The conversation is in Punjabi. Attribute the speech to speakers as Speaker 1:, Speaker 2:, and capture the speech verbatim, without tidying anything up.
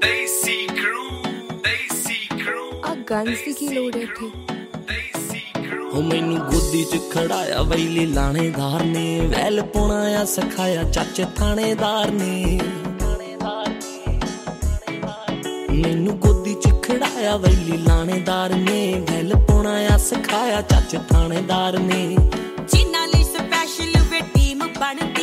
Speaker 1: ਗਨਸ ਦੀ ਕੀ ਲੋੜ ਹੈ ਇੱਥੇ
Speaker 2: ਉਹ ਮੈਨੂੰ ਗੋਦੀ ਚ ਖੜਾਇਆ ਵੈਲੀ ਲਾਣੇਦਾਰ ਨੇ ਵੈਲ ਪਾਉਣਾ ਆ ਸਿਖਾਇਆ ਚੱਚ ਥਾਣੇਦਾਰ ਨੇ ਮੈਨੂੰ ਗੋਦੀ ਚ ਖੜਾਇਆ ਵੈਲੀ ਲਾਣੇਦਾਰ ਨੇ ਵੈਲ ਪਾਉਣਾ ਆ ਸਿਖਾਇਆ ਚੱਚ ਥਾਣੇਦਾਰ ਨੇ
Speaker 3: ਜਿਨ੍ਹਾਂ ਲਈ ਸਪੈਸ਼ਲ ਵੇ ਟੀਮ ਬਣ